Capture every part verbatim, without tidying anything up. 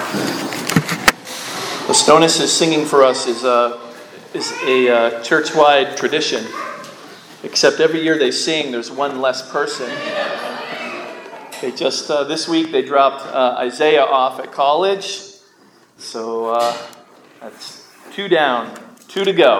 The Stonesis singing for us is a, is a uh, church-wide tradition, except every year they sing, there's one less person. They just, uh, this week they dropped uh, Isaiah off at college, so uh, that's two down, two to go.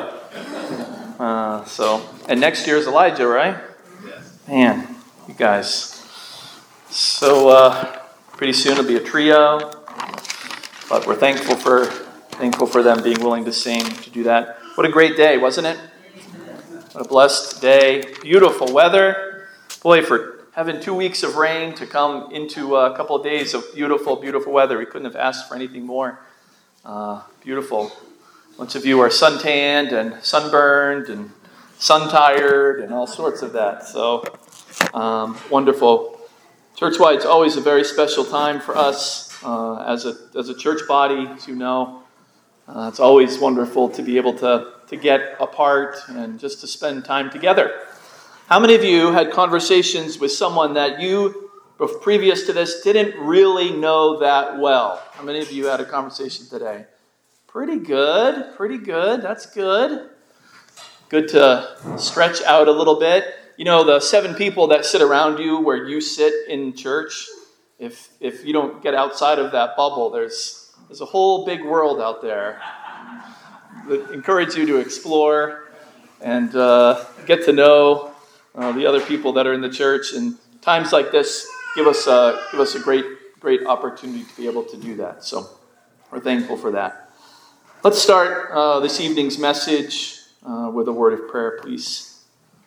Uh, so, and next year's Elijah, right? Yes. Man, you guys. So, uh, pretty soon it'll be a trio, but we're thankful for Thankful for them being willing to sing, to do that. What a great day, wasn't it? What a blessed day. Beautiful weather. Boy, for having two weeks of rain to come into a couple of days of beautiful, beautiful weather, we couldn't have asked for anything more. Uh, beautiful. A bunch of you are suntanned and sunburned and sun-tired and all sorts of that. So, um, wonderful. Church-wide, it's always a very special time for us uh, as a as a church body, as you know. Uh, it's always wonderful to be able to, to get apart and just to spend time together. How many of you had conversations with someone that you, previous to this, didn't really know that well? How many of you had a conversation today? Pretty good, pretty good. That's good. Good to stretch out a little bit. You know, the seven people that sit around you where you sit in church, if if you don't get outside of that bubble, there's There's a whole big world out there that encourage you to explore and uh, get to know uh, the other people that are in the church. And times like this give us uh, give us a great great opportunity to be able to do that. So we're thankful for that. Let's start uh, this evening's message uh, with a word of prayer, please.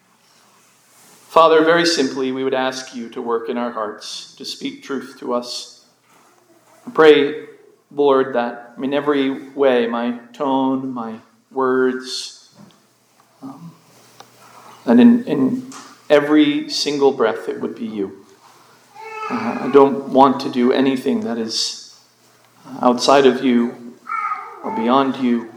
Father, very simply, we would ask you to work in our hearts, to speak truth to us. I pray, Lord, that in every way, my tone, my words, um, and in, in every single breath, it would be you. Uh, I don't want to do anything that is outside of you or beyond you.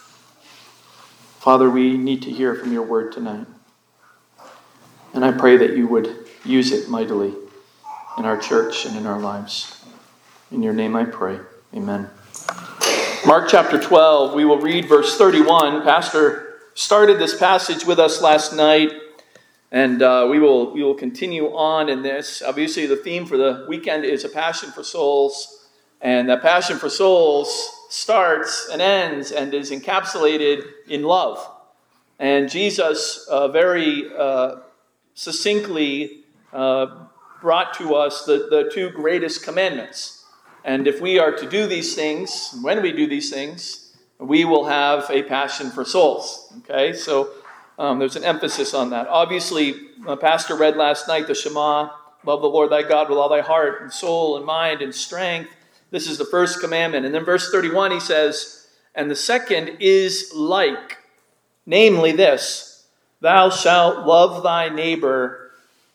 Father, we need to hear from your word tonight. And I pray that you would use it mightily in our church and in our lives. In your name I pray. Amen. Mark chapter twelve, we will read verse thirty-one. Pastor started this passage with us last night, and uh, we will we will continue on in this. Obviously, the theme for the weekend is a passion for souls, and that passion for souls starts and ends and is encapsulated in love. And Jesus uh, very uh, succinctly uh, brought to us the, the two greatest commandments. And if we are to do these things, when we do these things, we will have a passion for souls. Okay, so um, there's an emphasis on that. Obviously, uh, Pastor read last night the Shema, love the Lord thy God with all thy heart and soul and mind and strength. This is the first commandment. And then verse thirty-one, he says, and the second is like, namely this, thou shalt love thy neighbor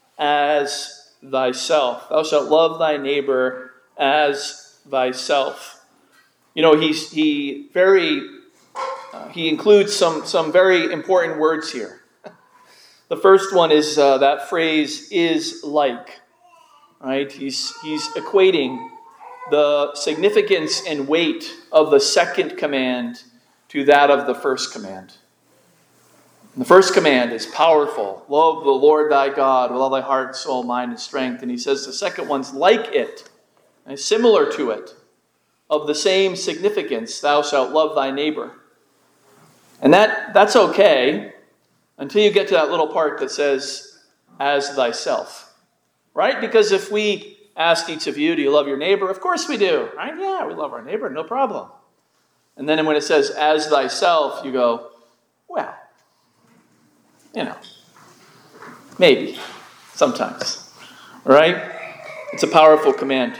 as thyself. Thou shalt love thy neighbor as thyself. You know, he's he very uh, he includes some some very important words here. The first one is uh, that phrase is like, right? He's he's equating the significance and weight of the second command to that of the first command. And the first command is powerful. Love the Lord thy God with all thy heart, soul, mind, and strength. And he says the second one's like it. And similar to it, of the same significance, thou shalt love thy neighbor. And that that's okay until you get to that little part that says, as thyself. Right? Because if we asked each of you, do you love your neighbor? Of course we do. Right? Yeah, we love our neighbor, no problem. And then when it says, as thyself, you go, well, you know, maybe, sometimes. Right? It's a powerful command.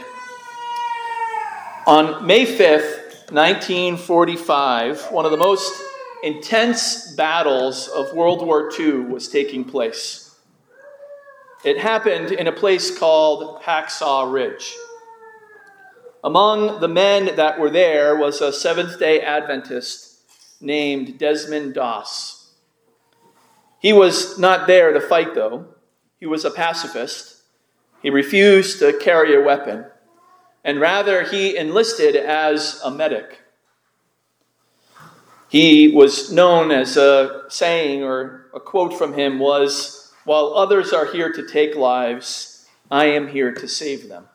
On May fifth, nineteen forty-five, one of the most intense battles of World War Two was taking place. It happened in a place called Hacksaw Ridge. Among the men that were there was a Seventh-day Adventist named Desmond Doss. He was not there to fight, though. He was a pacifist. He refused to carry a weapon. and rather he enlisted as a medic. He was known as a saying, or a quote from him was, "While others are here to take lives, I am here to save them."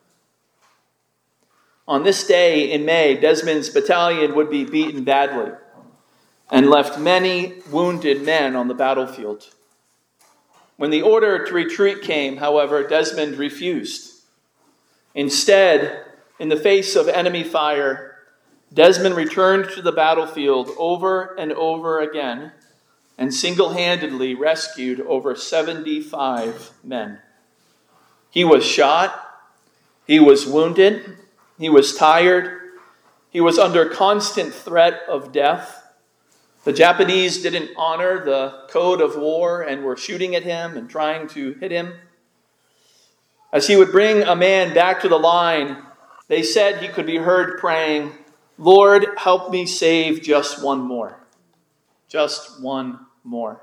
On this day in May, Desmond's battalion would be beaten badly and left many wounded men on the battlefield. When the order to retreat came, however, Desmond refused. Instead, in the face of enemy fire, Desmond returned to the battlefield over and over again and single-handedly rescued over seventy-five men. He was shot, he was wounded, he was tired, he was under constant threat of death. The Japanese didn't honor the code of war and were shooting at him and trying to hit him. As he would bring a man back to the line, they said he could be heard praying, "Lord, help me save just one more. Just one more."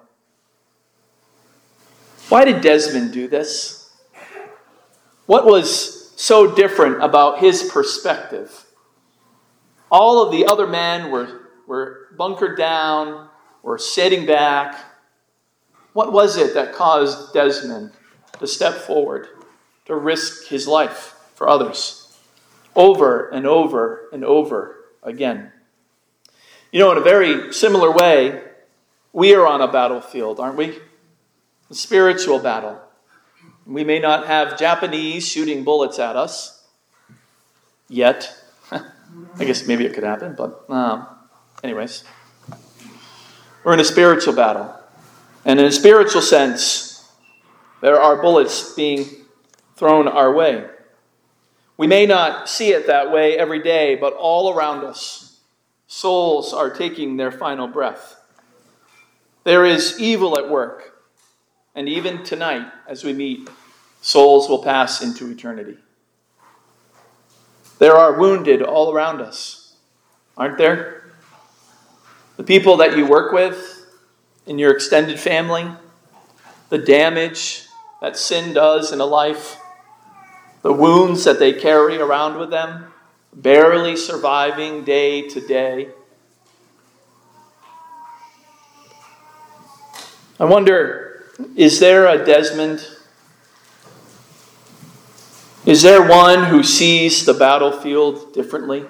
Why did Desmond do this? What was so different about his perspective? All of the other men were, were bunkered down, were sitting back. What was it that caused Desmond to step forward, to risk his life for others, over and over and over again? You know, in a very similar way, we are on a battlefield, aren't we? A spiritual battle. We may not have Japanese shooting bullets at us yet. I guess maybe it could happen, but um, anyways. We're in a spiritual battle. And in a spiritual sense, there are bullets being thrown our way. We may not see it that way every day, but all around us, souls are taking their final breath. There is evil at work. And even tonight, as we meet, souls will pass into eternity. There are wounded all around us, aren't there? The people that you work with, in your extended family, the damage that sin does in a life, the wounds that they carry around with them, barely surviving day to day. I wonder, is there a Desmond? Is there one who sees the battlefield differently?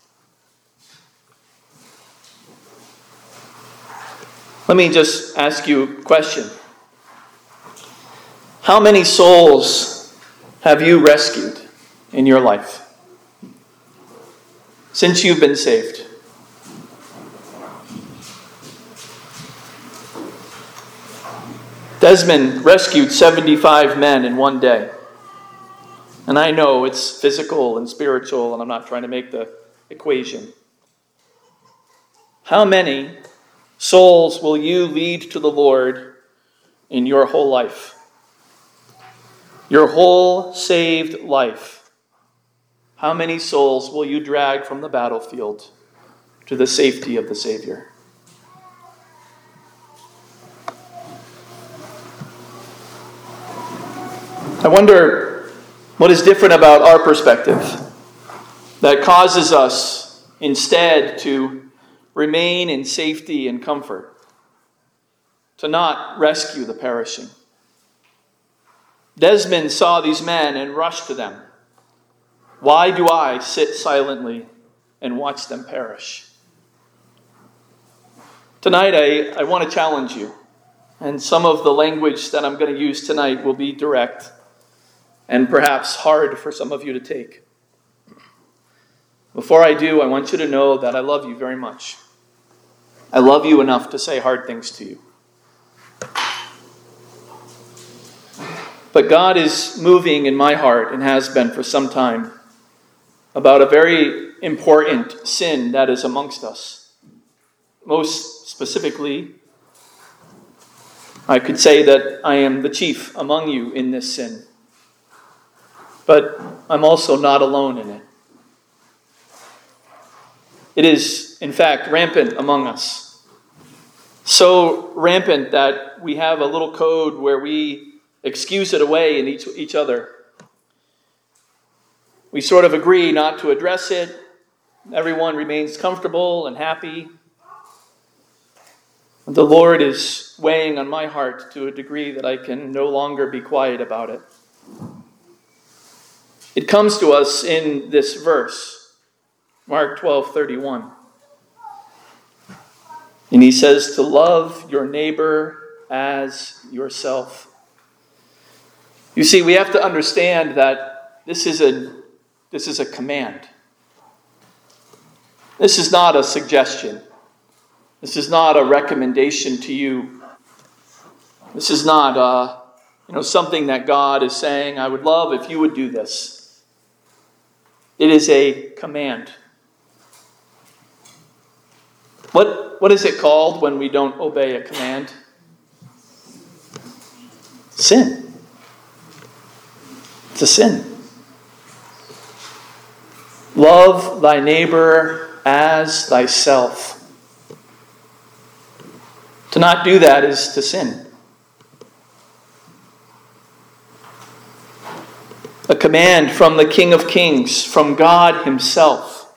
Let me just ask you a question. How many souls have you rescued in your life since you've been saved? Desmond rescued seventy-five men in one day. And I know it's physical and spiritual, and I'm not trying to make the equation. How many souls will you lead to the Lord in your whole life? Your whole saved life. How many souls will you drag from the battlefield to the safety of the Savior? I wonder what is different about our perspective that causes us instead to remain in safety and comfort, to not rescue the perishing. Desmond saw these men and rushed to them. Why do I sit silently and watch them perish? Tonight, I, I want to challenge you, and some of the language that I'm going to use tonight will be direct and perhaps hard for some of you to take. Before I do, I want you to know that I love you very much. I love you enough to say hard things to you. But God is moving in my heart, and has been for some time, about a very important sin that is amongst us. Most specifically, I could say that I am the chief among you in this sin. But I'm also not alone in it. It is, in fact, rampant among us. So rampant that we have a little code where we excuse it away in each, each other. We sort of agree not to address it. Everyone remains comfortable and happy. The Lord is weighing on my heart to a degree that I can no longer be quiet about it. It comes to us in this verse, Mark twelve thirty-one. And he says to love your neighbor as yourself. You see, we have to understand that this is a, this is a command. This is not a suggestion. This is not a recommendation to you. This is not uh, you know, something that God is saying, I would love if you would do this. It is a command. What, what is it called when we don't obey a command? Sin. It's a sin. Love thy neighbor as thyself. To not do that is to sin. A command from the King of Kings, from God himself.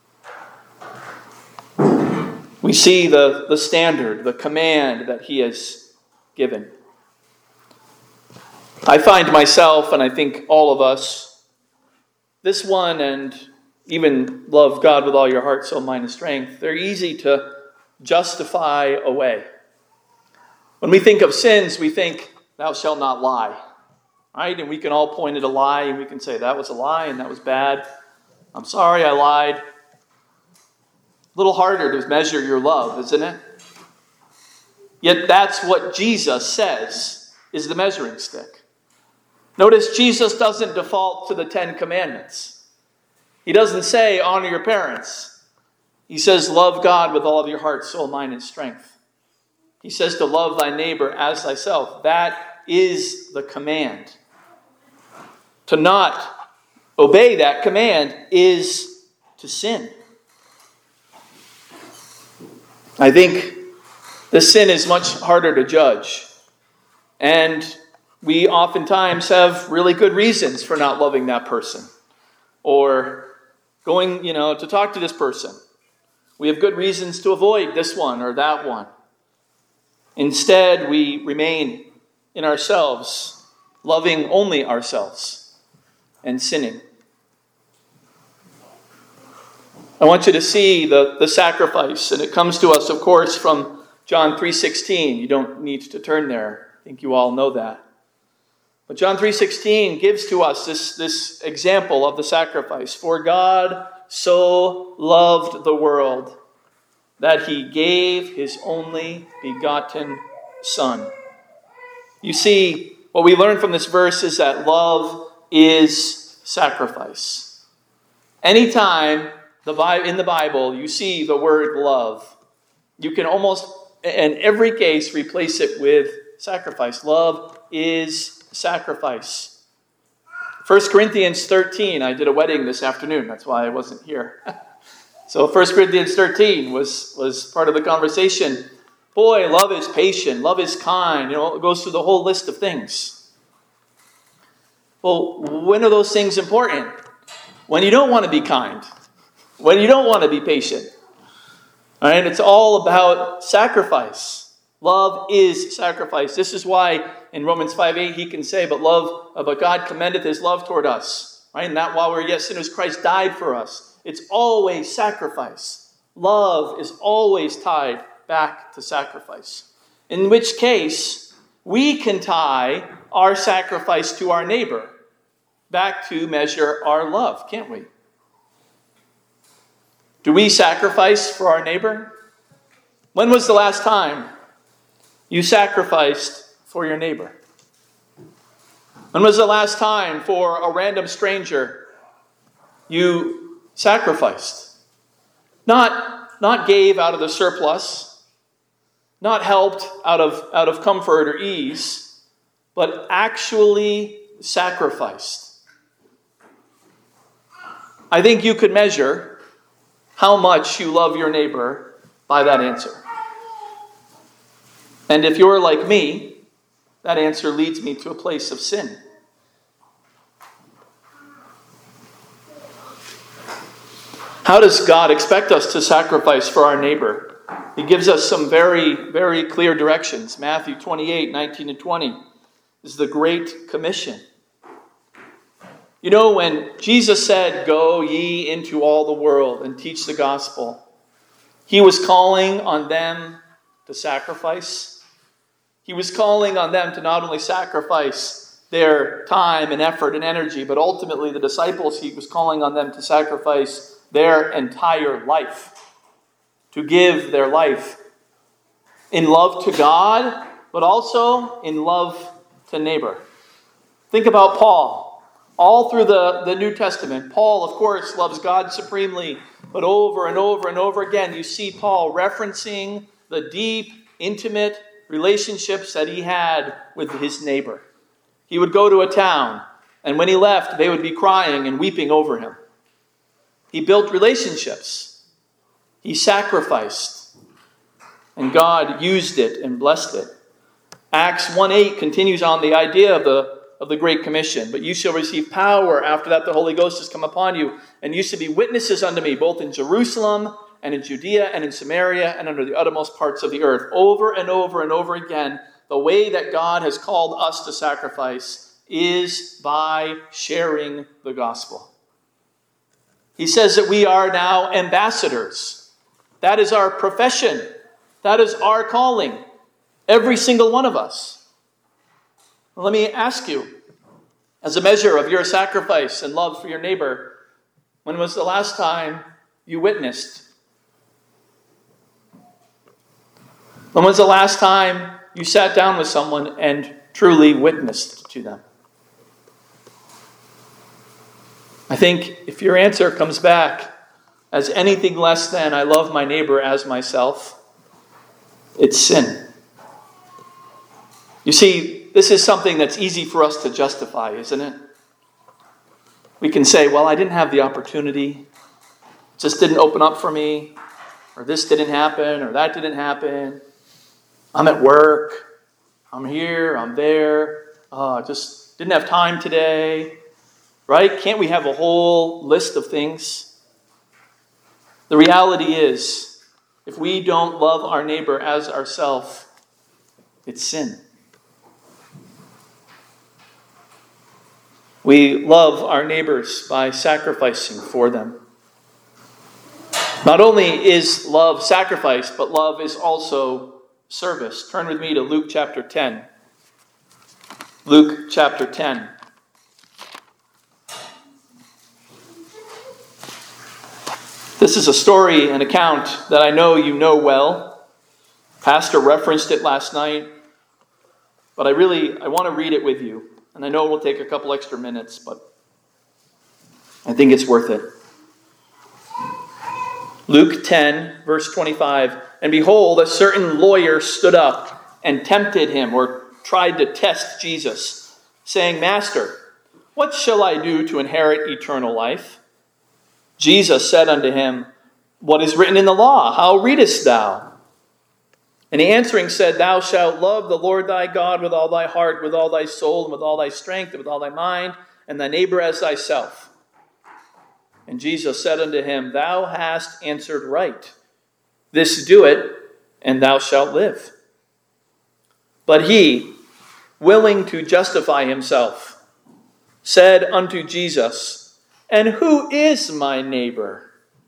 We see the, the standard, the command that he has given. I find myself, and I think all of us, this one and even love God with all your heart, soul, mind, and strength, they're easy to justify away. When we think of sins, we think, thou shalt not lie. Right? And we can all point at a lie, and we can say, that was a lie, and that was bad. I'm sorry I lied. A little harder to measure your love, isn't it? Yet that's what Jesus says is the measuring stick. Notice Jesus doesn't default to the Ten Commandments. He doesn't say, honor your parents. He says, love God with all of your heart, soul, mind, and strength. He says to love thy neighbor as thyself. That is the command. To not obey that command is to sin. I think the sin is much harder to judge. And we oftentimes have really good reasons for not loving that person. Or going, you know, to talk to this person. We have good reasons to avoid this one or that one. Instead, we remain in ourselves, loving only ourselves and sinning. I want you to see the, the sacrifice, and it comes to us, of course, from John three sixteen. You don't need to turn there. I think you all know that. But John three sixteen gives to us this, this example of the sacrifice. For God so loved the world that he gave his only begotten Son. You see, what we learn from this verse is that love is sacrifice. Anytime the in the Bible you see the word love, you can almost, in every case, replace it with sacrifice. Love is sacrifice. First Corinthians thirteen, I did a wedding this afternoon, that's why I wasn't here. So First Corinthians thirteen was, was part of the conversation. Boy, love is patient, love is kind. You know, it goes through the whole list of things. Well, when are those things important? When you don't want to be kind. When you don't want to be patient. All right, it's all about sacrifice. Love is sacrifice. This is why in Romans five eight he can say, but love, but God commendeth his love toward us. Right? And that while we're yet sinners, Christ died for us. It's always sacrifice. Love is always tied back to sacrifice. In which case, we can tie our sacrifice to our neighbor back to measure our love, can't we? Do we sacrifice for our neighbor? When was the last time you sacrificed for your neighbor? When was the last time for a random stranger you sacrificed? Not, not gave out of the surplus, not helped out of, out of comfort or ease, but actually sacrificed. I think you could measure how much you love your neighbor by that answer. And if you're like me, that answer leads me to a place of sin. How does God expect us to sacrifice for our neighbor? He gives us some very, very clear directions. Matthew twenty-eight, nineteen and twenty is the Great Commission. You know, when Jesus said, "Go ye into all the world and teach the gospel," he was calling on them to sacrifice. He was calling on them to not only sacrifice their time and effort and energy, but ultimately the disciples, he was calling on them to sacrifice their entire life, to give their life in love to God, but also in love to neighbor. Think about Paul. All through the, the New Testament, Paul, of course, loves God supremely, but over and over and over again, you see Paul referencing the deep, intimate relationships that he had with his neighbor. He would go to a town, and when he left, they would be crying and weeping over him. He built relationships. He sacrificed, and God used it and blessed it. Acts one eight continues on the idea of the of the Great Commission. But you shall receive power. After that the Holy Ghost has come upon you. And you shall be witnesses unto me, both in Jerusalem and in Judea and in Samaria and under the uttermost parts of the earth. Over and over and over again, the way that God has called us to sacrifice is by sharing the gospel. He says that we are now ambassadors. That is our profession. That is our calling. Every single one of us. Let me ask you, as a measure of your sacrifice and love for your neighbor, when was the last time you witnessed? When was the last time you sat down with someone and truly witnessed to them? I think if your answer comes back as anything less than "I love my neighbor as myself," it's sin. You see, this is something that's easy for us to justify, isn't it? We can say, well, I didn't have the opportunity. It just didn't open up for me. Or this didn't happen, or that didn't happen. I'm at work. I'm here. I'm there. Oh, I just didn't have time today. Right? Can't we have a whole list of things? The reality is, if we don't love our neighbor as ourselves, it's sin. We love our neighbors by sacrificing for them. Not only is love sacrifice, but love is also service. Turn with me to Luke chapter ten. Luke chapter ten. This is a story, an account that I know you know well. Pastor referenced it last night, but I really, I want to read it with you. And I know it will take a couple extra minutes, but I think it's worth it. Luke ten, verse twenty-five. And behold, a certain lawyer stood up and tempted him, or tried to test Jesus, saying, Master, what shall I do to inherit eternal life? Jesus said unto him, What is written in the law? How readest thou? And he answering said, Thou shalt love the Lord thy God with all thy heart, with all thy soul, and with all thy strength, and with all thy mind, and thy neighbor as thyself. And Jesus said unto him, Thou hast answered right. This do it, and thou shalt live. But he, willing to justify himself, said unto Jesus, And who is my neighbor?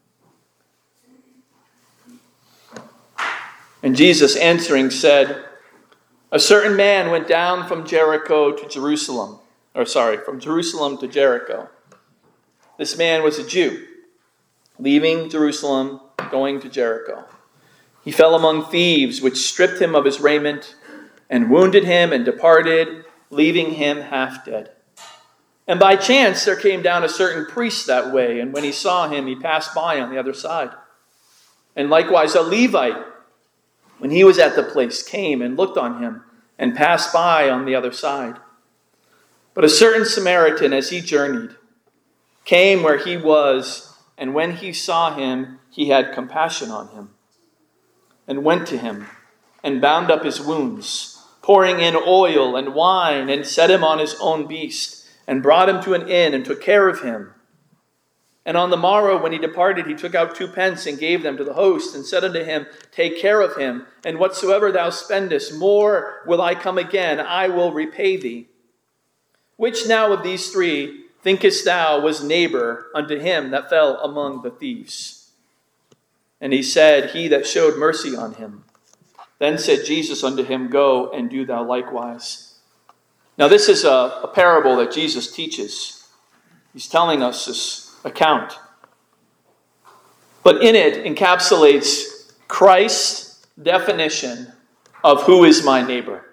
And Jesus answering said, A certain man went down from Jericho to Jerusalem. Or sorry, from Jerusalem to Jericho. This man was a Jew, leaving Jerusalem, going to Jericho. He fell among thieves, which stripped him of his raiment, and wounded him, and departed, leaving him half dead. And by chance there came down a certain priest that way, and when he saw him, he passed by on the other side. And likewise a Levite, when he was at the place, came and looked on him, and passed by on the other side. But a certain Samaritan, as he journeyed, came where he was, and when he saw him, he had compassion on him, and went to him, and bound up his wounds, pouring in oil and wine, and set him on his own beast, and brought him to an inn, and took care of him. And on the morrow, when he departed, he took out two pence and gave them to the host, and said unto him, Take care of him, and whatsoever thou spendest, more will I come again, I will repay thee. Which now of these three thinkest thou was neighbor unto him that fell among the thieves? And he said, He that showed mercy on him. Then said Jesus unto him, Go and do thou likewise. Now this is a, a parable that Jesus teaches. He's telling us this account. But in it encapsulates Christ's definition of who is my neighbor.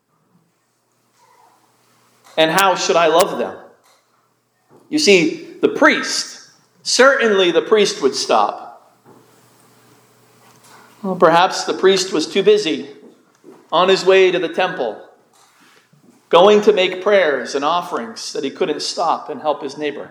And how should I love them? You see, the priest, certainly the priest would stop. Well, perhaps the priest was too busy on his way to the temple, going to make prayers and offerings, that he couldn't stop and help his neighbor.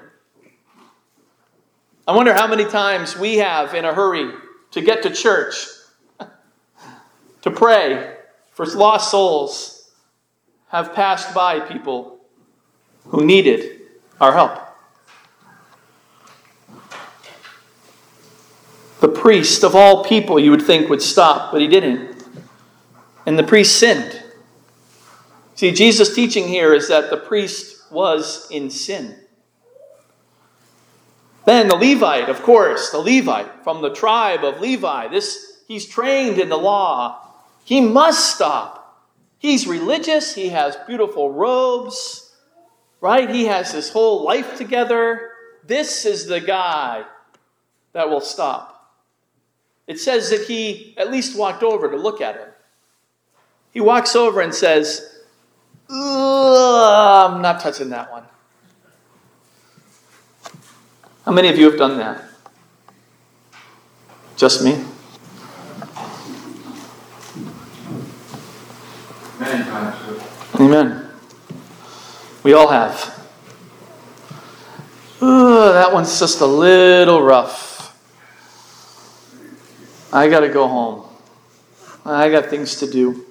I wonder how many times we have, in a hurry to get to church, to pray for lost souls, have passed by people who needed our help. The priest of all people, you would think, would stop, but he didn't. And the priest sinned. See, Jesus' teaching here is that the priest was in sin. Then the Levite, of course, the Levite from the tribe of Levi, this he's trained in the law. He must stop. He's religious. He has beautiful robes, right? He has his whole life together. This is the guy that will stop. It says that he at least walked over to look at him. He walks over and says, I'm not touching that one. How many of you have done that? Just me? Many times. Amen. We all have. Ooh, that one's just a little rough. I got to go home. I got things to do.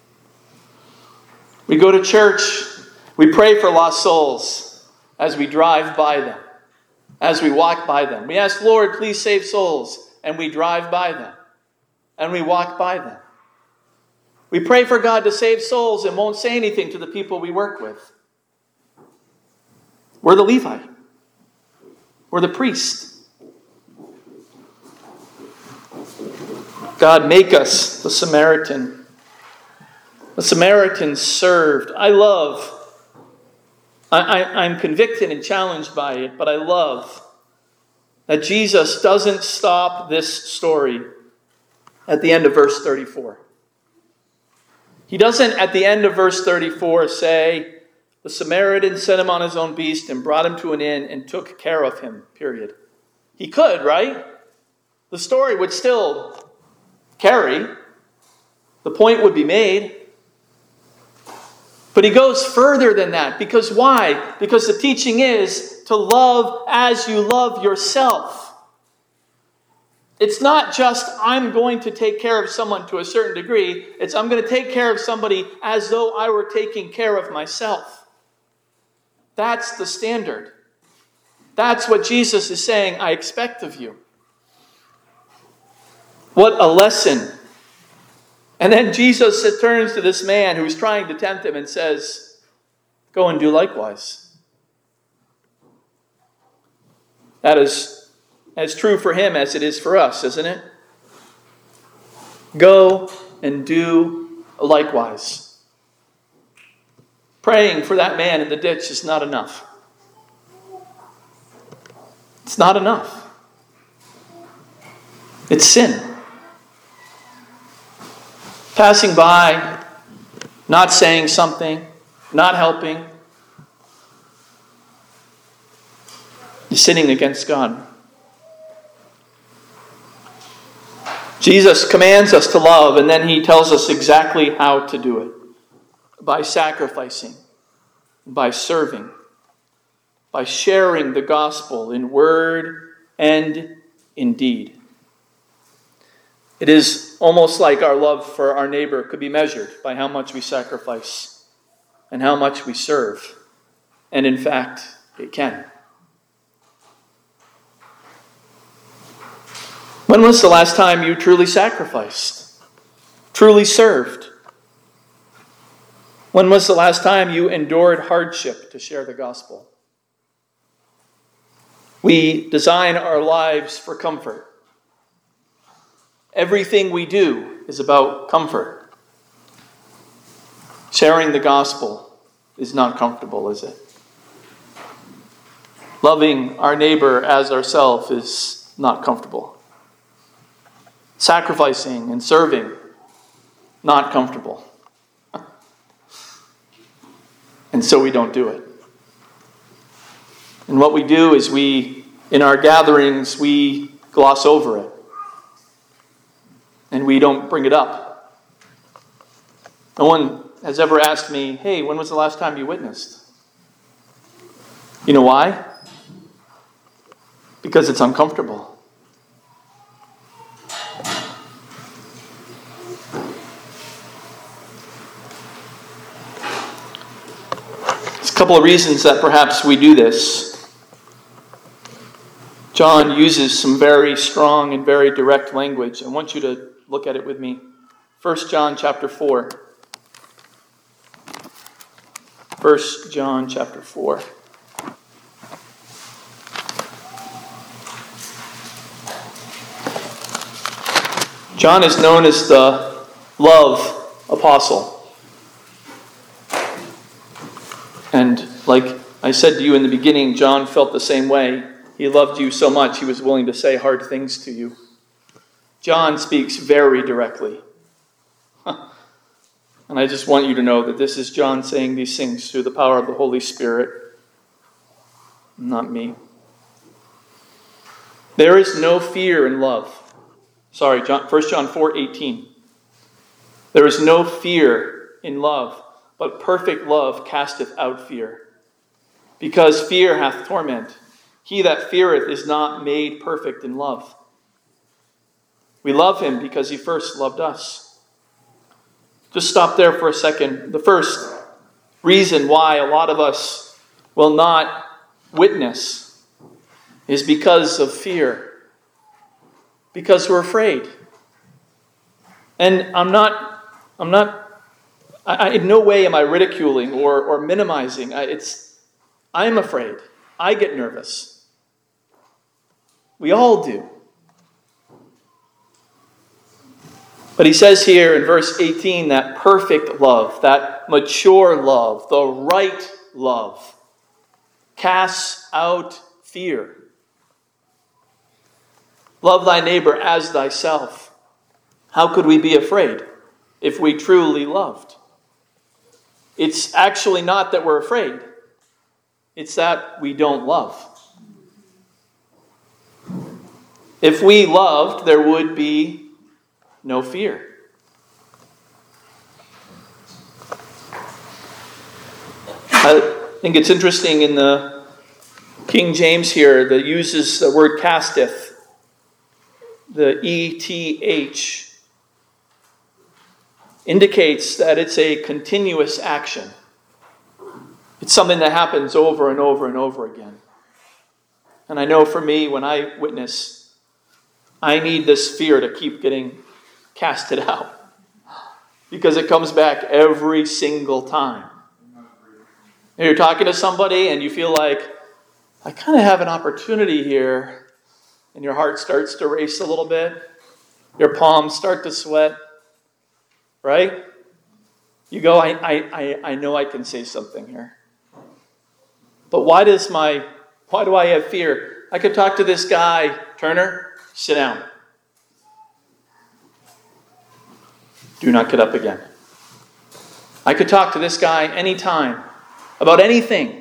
We go to church. We pray for lost souls as we drive by them. As we walk by them. We ask, Lord, please save souls. And we drive by them. And we walk by them. We pray for God to save souls and won't say anything to the people we work with. We're the Levite. We're the priest. God, make us the Samaritan. The Samaritan served. I love I, I, I'm convicted and challenged by it, but I love that Jesus doesn't stop this story at the end of verse thirty-four. He doesn't, at the end of verse thirty-four, say, the Samaritan set him on his own beast and brought him to an inn and took care of him, period. He could, right? The story would still carry. The point would be made. But he goes further than that. Because why? Because the teaching is to love as you love yourself. It's not just, I'm going to take care of someone to a certain degree. It's, I'm going to take care of somebody as though I were taking care of myself. That's the standard. That's what Jesus is saying, I expect of you. What a lesson. And then Jesus turns to this man who's trying to tempt him and says, go and do likewise. That is as true for him as it is for us, isn't it? Go and do likewise. Praying for that man in the ditch is not enough. It's not enough. It's sin. Passing by, not saying something, not helping, is sinning against God. Jesus commands us to love, and then he tells us exactly how to do it. By sacrificing, by serving, by sharing the gospel in word and in deed. It is almost like our love for our neighbor could be measured by how much we sacrifice and how much we serve. And in fact, it can. When was the last time you truly sacrificed? Truly served? When was the last time you endured hardship to share the gospel? We design our lives for comfort. Everything we do is about comfort. Sharing the gospel is not comfortable, is it? Loving our neighbor as ourselves is not comfortable. Sacrificing and serving, not comfortable. And so we don't do it. And what we do is we, in our gatherings, we gloss over it. And we don't bring it up. No one has ever asked me, hey, when was the last time you witnessed? You know why? Because it's uncomfortable. There's a couple of reasons that perhaps we do this. John uses some very strong and very direct language. I want you to look at it with me. First John chapter four. First John chapter four. John is known as the love apostle. And like I said to you in the beginning, John felt the same way. He loved you so much, he was willing to say hard things to you. John speaks very directly. And I just want you to know that this is John saying these things through the power of the Holy Spirit, not me. There is no fear in love. Sorry, John, First John four eighteen. There is no fear in love, but perfect love casteth out fear. Because fear hath torment. He that feareth is not made perfect in love. We love him because he first loved us. Just stop there for a second. The first reason why a lot of us will not witness is because of fear. Because we're afraid. And I'm not, I'm not, I, I, in no way am I ridiculing or, or minimizing. I, it's, I'm afraid. I get nervous. We all do. But he says here in verse eighteen that perfect love, that mature love, the right love, casts out fear. Love thy neighbor as thyself. How could we be afraid if we truly loved? It's actually not that we're afraid. It's that we don't love. If we loved, there would be no fear. I think it's interesting in the King James here that uses the word casteth. The E T H indicates that it's a continuous action. It's something that happens over and over and over again. And I know for me, when I witness, I need this fear to keep getting casted out. Because it comes back every single time. And you're talking to somebody and you feel like, I kind of have an opportunity here. And your heart starts to race a little bit. Your palms start to sweat. Right? You go, I, I, I, I know I can say something here. But why does my, why do I have fear? I could talk to this guy, Turner, sit down. Do not get up again. I could talk to this guy anytime about anything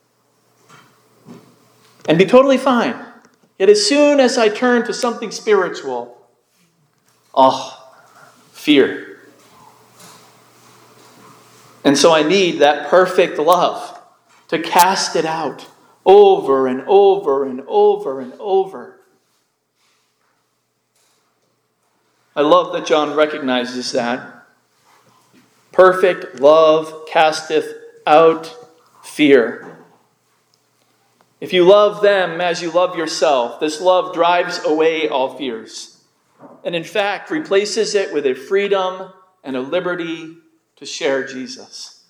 and be totally fine. Yet as soon as I turn to something spiritual, oh, fear. And so I need that perfect love to cast it out over and over and over and over. I love that John recognizes that. Perfect love casteth out fear. If you love them as you love yourself, this love drives away all fears, and in fact replaces it with a freedom and a liberty to share Jesus.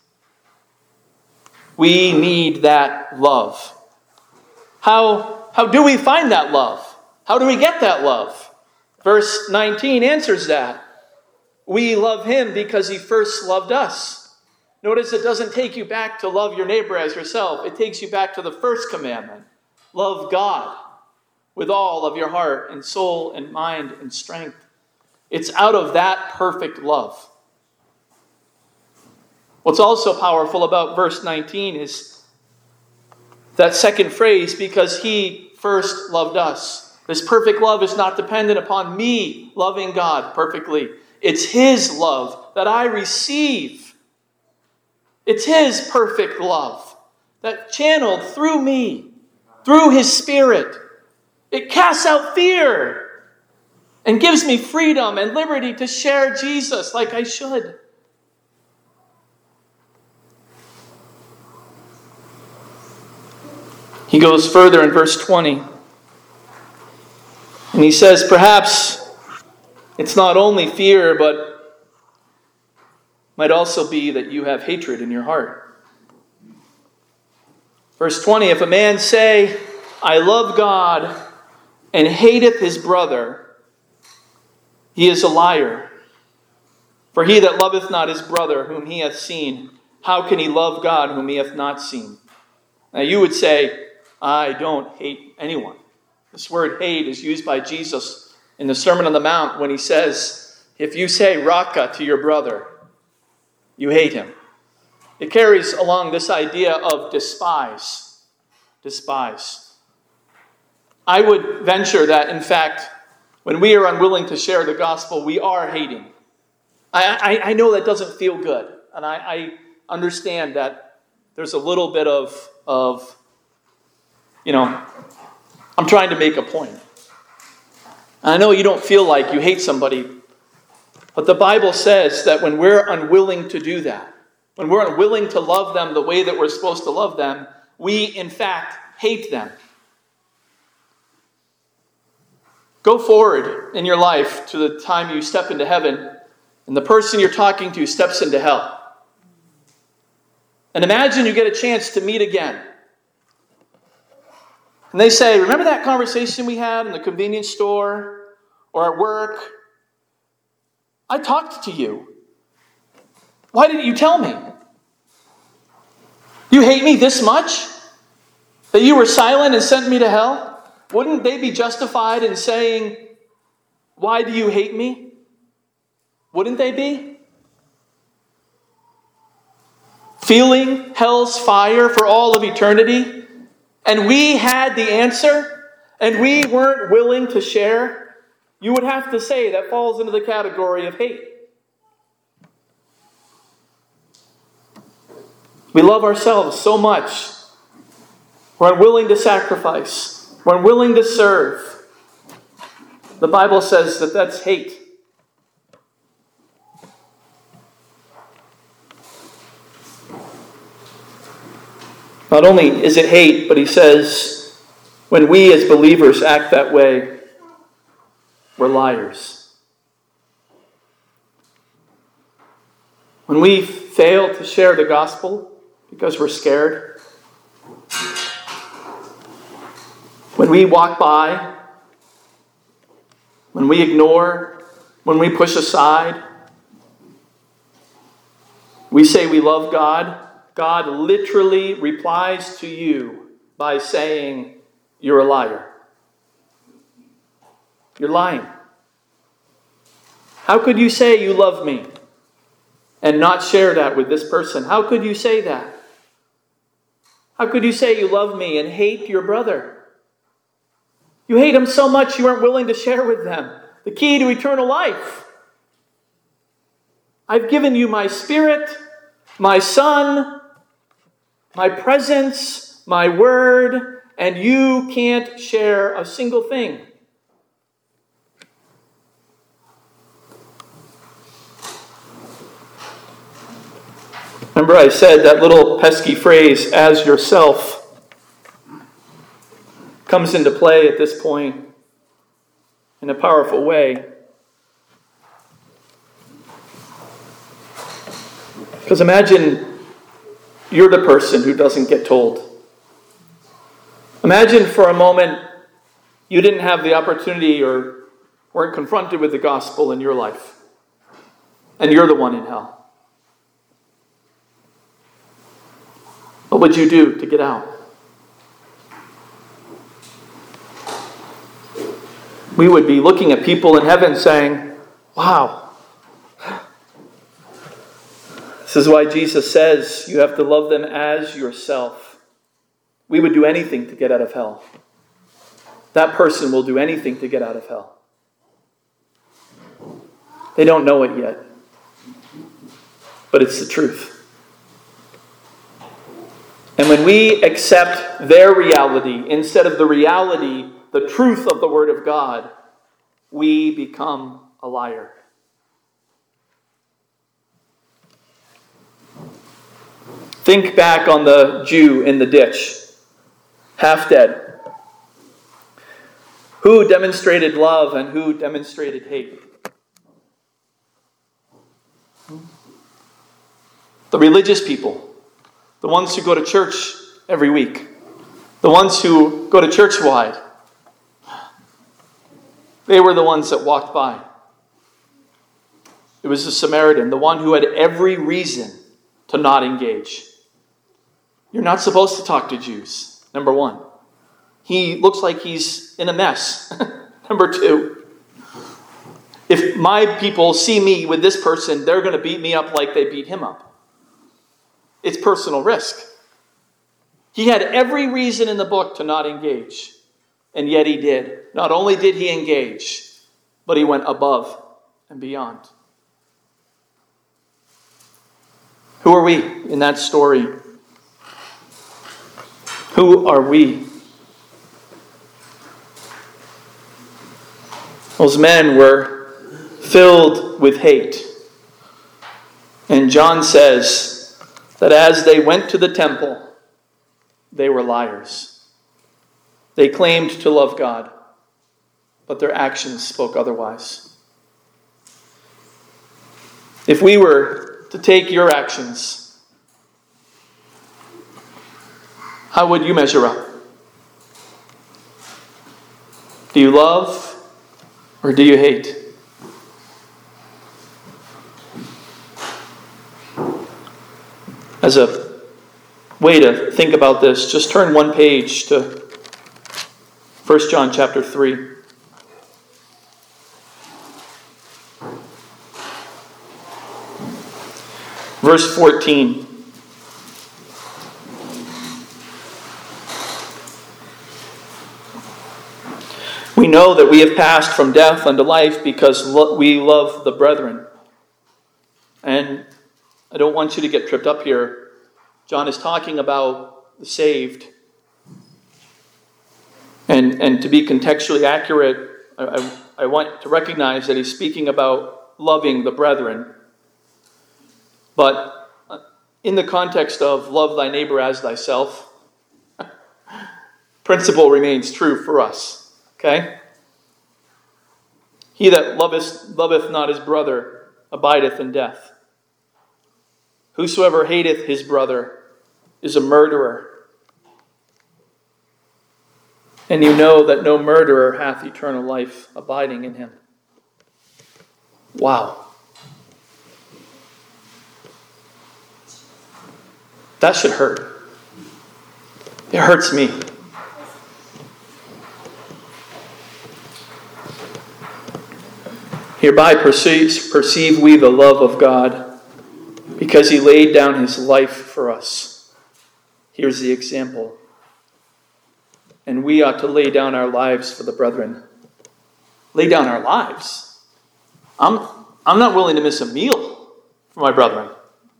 We need that love. How, how do we find that love? How do we get that love? Verse nineteen answers that. We love him because he first loved us. Notice it doesn't take you back to love your neighbor as yourself. It takes you back to the first commandment. Love God with all of your heart and soul and mind and strength. It's out of that perfect love. What's also powerful about verse nineteen is that second phrase, because he first loved us. This perfect love is not dependent upon me loving God perfectly. It's his love that I receive. It's his perfect love that channeled through me, through his Spirit. It casts out fear and gives me freedom and liberty to share Jesus like I should. He goes further in verse twenty. And he says, perhaps it's not only fear, but might also be that you have hatred in your heart. Verse twenty, if a man say, I love God, and hateth his brother, he is a liar. For he that loveth not his brother whom he hath seen, how can he love God whom he hath not seen? Now you would say, I don't hate anyone. This word hate is used by Jesus in the Sermon on the Mount when he says, if you say raka to your brother, you hate him. It carries along this idea of despise. Despise. I would venture that, in fact, when we are unwilling to share the gospel, we are hating. I, I, I know that doesn't feel good. And I, I understand that there's a little bit of, of, you know, I'm trying to make a point. I know you don't feel like you hate somebody, but the Bible says that when we're unwilling to do that, when we're unwilling to love them the way that we're supposed to love them, we, in fact, hate them. Go forward in your life to the time you step into heaven, and the person you're talking to steps into hell. And imagine you get a chance to meet again. And they say, remember that conversation we had in the convenience store or at work? I talked to you. Why didn't you tell me? You hate me this much? That you were silent and sent me to hell? Wouldn't they be justified in saying, why do you hate me? Wouldn't they be? Feeling hell's fire for all of eternity? And we had the answer? And we weren't willing to share? You would have to say that falls into the category of hate. We love ourselves so much. We're unwilling to sacrifice. We're unwilling to serve. The Bible says that that's hate. Not only is it hate, but he says, when we as believers act that way, we're liars. When we fail to share the gospel because we're scared, when we walk by, when we ignore, when we push aside, we say we love God, God literally replies to you by saying, you're a liar. You're lying. How could you say you love me and not share that with this person? How could you say that? How could you say you love me and hate your brother? You hate him so much you aren't willing to share with them the key to eternal life. I've given you my Spirit, my Son, my presence, my word, and you can't share a single thing. Remember I said that little pesky phrase, as yourself. comes into play at this point in a powerful way. Because imagine you're the person who doesn't get told. Imagine for a moment you didn't have the opportunity or weren't confronted with the gospel in your life. And you're the one in hell. What would you do to get out? We would be looking at people in heaven saying, wow. This is why Jesus says you have to love them as yourself. We would do anything to get out of hell. That person will do anything to get out of hell. They don't know it yet. But it's the truth. And when we accept their reality instead of the reality, the truth of the Word of God, we become a liar. Think back on the Jew in the ditch, half dead. Who demonstrated love and who demonstrated hate? The religious people, the ones who go to church every week, the ones who go to church wide. They were the ones that walked by. It was the Samaritan, the one who had every reason to not engage. You're not supposed to talk to Jews, number one. He looks like he's in a mess, number two. If my people see me with this person, they're going to beat me up like they beat him up. It's personal risk. He had every reason in the book to not engage, and yet he did. Not only did he engage, but he went above and beyond. Who are we in that story? Who are we? Those men were filled with hate. And John says that as they went to the temple, they were liars. They claimed to love God, but their actions spoke otherwise. If we were to take your actions, how would you measure up? Do you love or do you hate? As a way to think about this, just turn one page to First John chapter three. Verse fourteen. We know that we have passed from death unto life because lo- we love the brethren. And I don't want you to get tripped up here. John is talking about the saved. And, and to be contextually accurate, I, I, I want to recognize that he's speaking about loving the brethren. But in the context of love thy neighbor as thyself, principle remains true for us. Okay? He that loveth, loveth not his brother abideth in death. Whosoever hateth his brother is a murderer. And you know that no murderer hath eternal life abiding in him. Wow. That should hurt. It hurts me. Hereby perceive, perceive we the love of God, because he laid down his life for us. Here's the example. And we ought to lay down our lives for the brethren. Lay down our lives? I'm, I'm not willing to miss a meal for my brethren.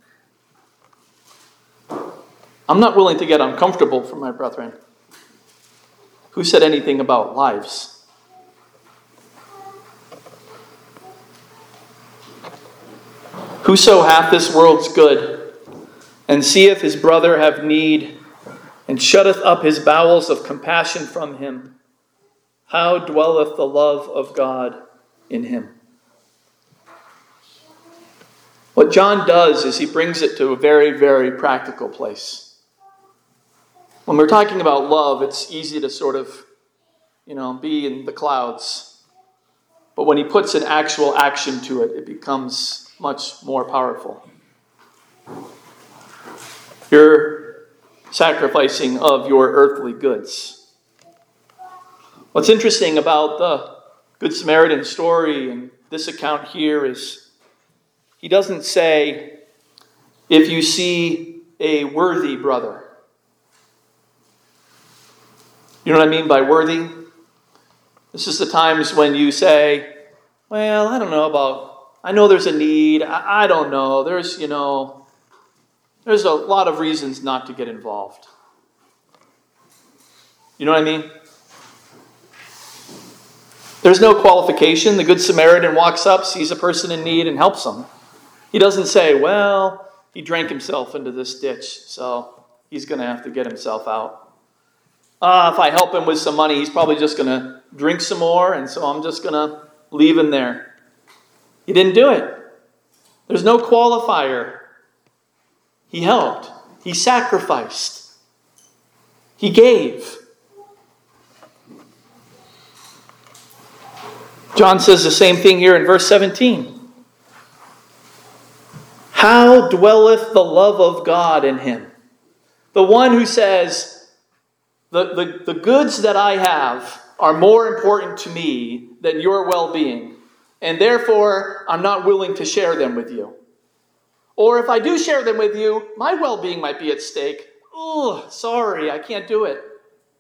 I'm not willing to get uncomfortable for my brethren. Who said anything about lives? Whoso hath this world's good, and seeth his brother have need, and and shutteth up his bowels of compassion from him. How dwelleth the love of God in him? What John does is he brings it to a very, very practical place. When we're talking about love, it's easy to sort of, you know, be in the clouds. But when he puts an actual action to it, it becomes much more powerful. You're sacrificing of your earthly goods. What's interesting about the Good Samaritan story and this account here is he doesn't say, if you see a worthy brother. You know what I mean by worthy? This is the times when you say, well, I don't know about, I know there's a need. I, I don't know. There's, you know, there's a lot of reasons not to get involved. You know what I mean? There's no qualification. The Good Samaritan walks up, sees a person in need, and helps them. He doesn't say, well, he drank himself into this ditch, so he's going to have to get himself out. Uh, if I help him with some money, he's probably just going to drink some more, and so I'm just going to leave him there. He didn't do it. There's no qualifier. He helped. He sacrificed. He gave. John says the same thing here in verse seventeen. How dwelleth the love of God in him? The one who says, the, the, the goods that I have are more important to me than your well-being, and therefore I'm not willing to share them with you. Or if I do share them with you, my well-being might be at stake. Oh, sorry, I can't do it.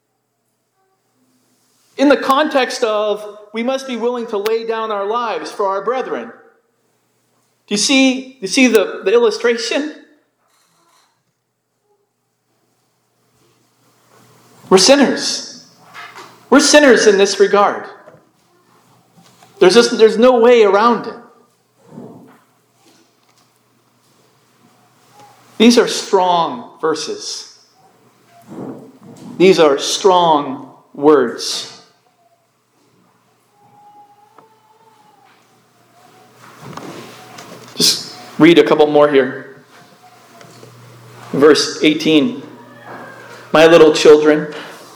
In the context of, we must be willing to lay down our lives for our brethren. Do you see, do you see the, the illustration? We're sinners. We're sinners in this regard. There's just, there's no way around it. These are strong verses. These are strong words. Just read a couple more here. Verse eighteen. My little children,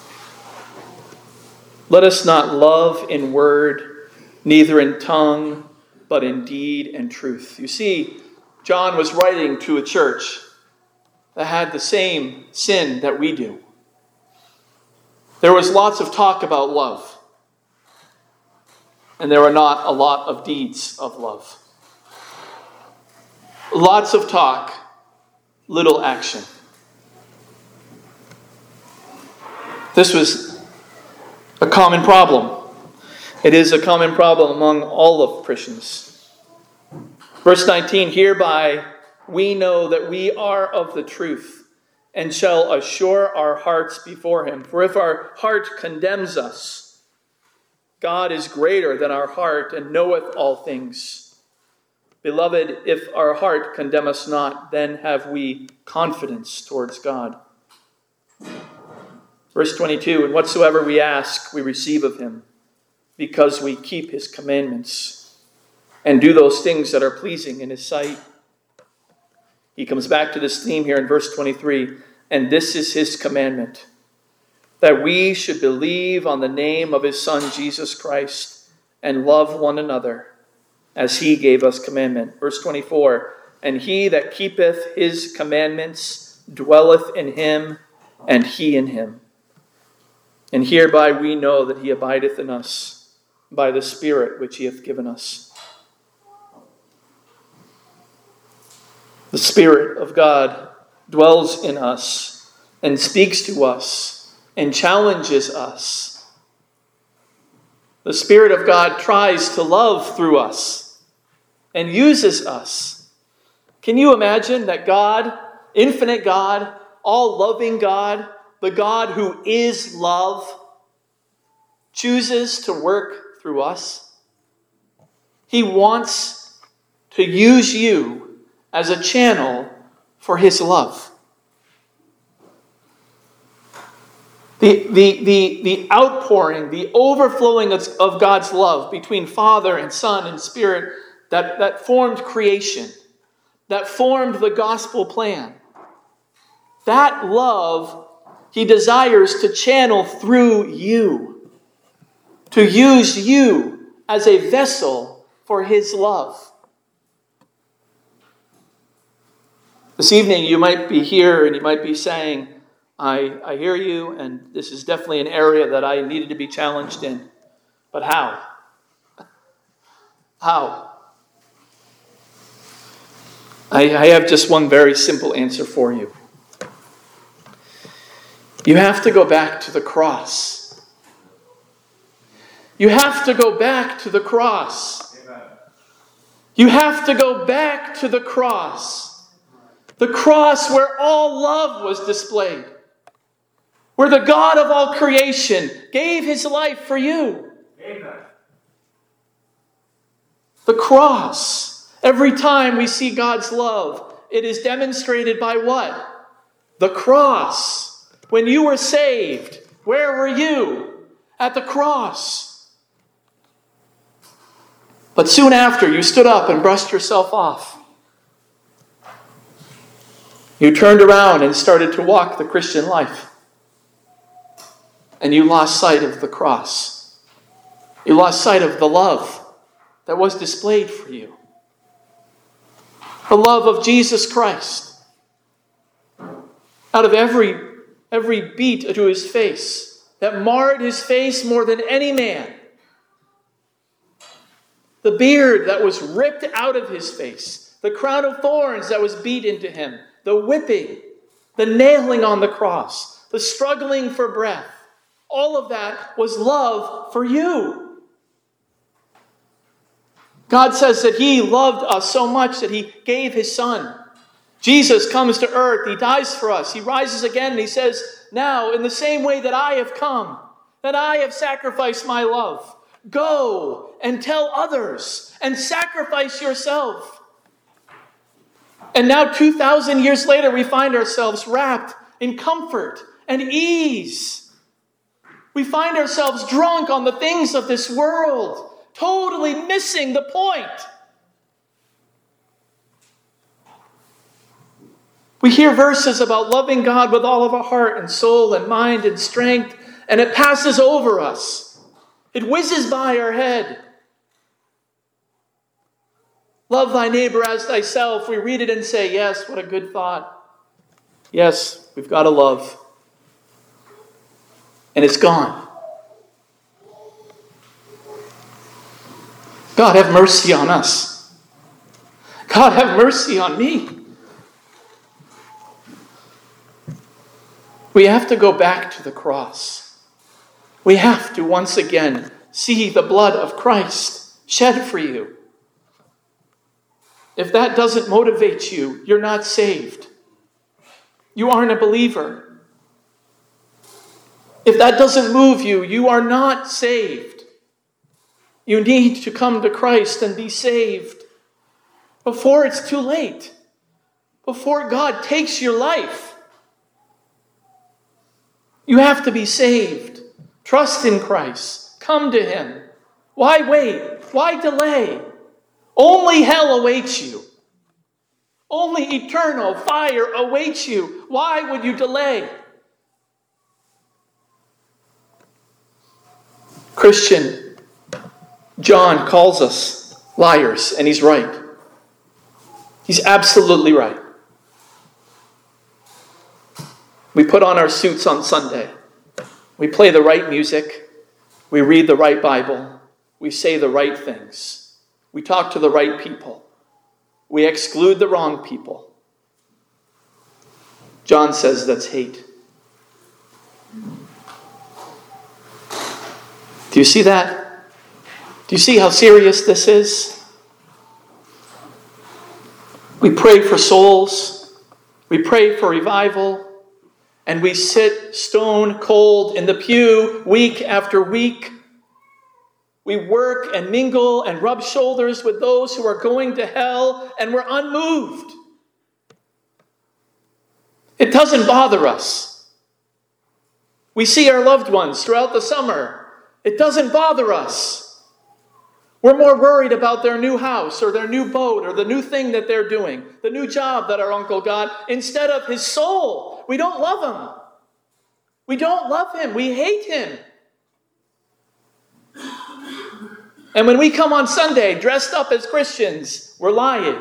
let us not love in word, neither in tongue, but in deed and truth. You see, John was writing to a church that had the same sin that we do. There was lots of talk about love, and there were not a lot of deeds of love. Lots of talk, little action. This was a common problem. It is a common problem among all of Christians. Verse nineteen, hereby we know that we are of the truth, and shall assure our hearts before him. For if our heart condemns us, God is greater than our heart, and knoweth all things. Beloved, if our heart condemn us not, then have we confidence towards God. Verse twenty-two, and whatsoever we ask, we receive of him, because we keep his commandments, and do those things that are pleasing in his sight. He comes back to this theme here in verse twenty-three, and this is his commandment, that we should believe on the name of his Son, Jesus Christ, and love one another, as he gave us commandment. Verse twenty-four, and he that keepeth his commandments dwelleth in him, and he in him. And hereby we know that he abideth in us, by the Spirit which he hath given us. The Spirit of God dwells in us, and speaks to us, and challenges us. The Spirit of God tries to love through us, and uses us. Can you imagine that God, infinite God, all-loving God, the God who is love, chooses to work through us? He wants to use you as a channel for his love. The, the, the, the outpouring, the overflowing of, of God's love between Father and Son and Spirit that, that formed creation, that formed the gospel plan. That love he desires to channel through you, to use you as a vessel for his love. This evening you might be here and you might be saying, I, I hear you, and this is definitely an area that I needed to be challenged in. But how? How? I, I have just one very simple answer for you. You have to go back to the cross. You have to go back to the cross. Amen. You have to go back to the cross. The cross where all love was displayed. Where the God of all creation gave his life for you. Amen. The cross. Every time we see God's love, it is demonstrated by what? The cross. When you were saved, where were you? At the cross. But soon after, you stood up and brushed yourself off. You turned around and started to walk the Christian life. And you lost sight of the cross. You lost sight of the love that was displayed for you. The love of Jesus Christ. Out of every, every beat to his face that marred his face more than any man. The beard that was ripped out of his face. The crown of thorns that was beat into him. The whipping. The nailing on the cross. The struggling for breath. All of that was love for you. God says that he loved us so much that he gave his son. Jesus comes to earth. He dies for us. He rises again and he says, now in the same way that I have come, that I have sacrificed my love, go and tell others and sacrifice yourself. And now two thousand years later, we find ourselves wrapped in comfort and ease. We find ourselves drunk on the things of this world, totally missing the point. We hear verses about loving God with all of our heart and soul and mind and strength, and it passes over us. It whizzes by our head. Love thy neighbor as thyself. We read it and say, yes, what a good thought. Yes, we've got to love. And it's gone. God, have mercy on us. God, have mercy on me. We have to go back to the cross. We have to once again see the blood of Christ shed for you. If that doesn't motivate you, you're not saved. You aren't a believer. If that doesn't move you, you are not saved. You need to come to Christ and be saved before it's too late, before God takes your life. You have to be saved. Trust in Christ. Come to him. Why wait? Why delay? Only hell awaits you. Only eternal fire awaits you. Why would you delay? Christian, John calls us liars, and he's right. He's absolutely right. We put on our suits on Sunday. We play the right music. We read the right Bible. We say the right things. We talk to the right people. We exclude the wrong people. John says that's hate. Do you see that? Do you see how serious this is? We pray for souls. We pray for revival. And we sit stone cold in the pew week after week. We work and mingle and rub shoulders with those who are going to hell, and we're unmoved. It doesn't bother us. We see our loved ones throughout the summer. It doesn't bother us. We're more worried about their new house or their new boat or the new thing that they're doing, the new job that our uncle got, instead of his soul. We don't love him. We don't love him. We hate him. And when we come on Sunday dressed up as Christians, we're lying.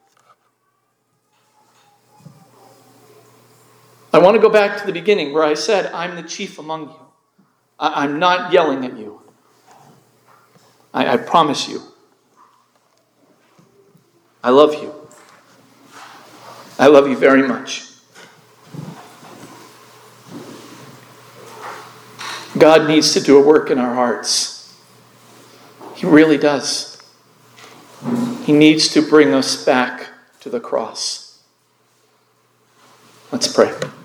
I want to go back to the beginning where I said, I'm the chief among you. I- I'm not yelling at you. I-, I promise you. I love you. I love you very much. God needs to do a work in our hearts. He really does. He needs to bring us back to the cross. Let's pray.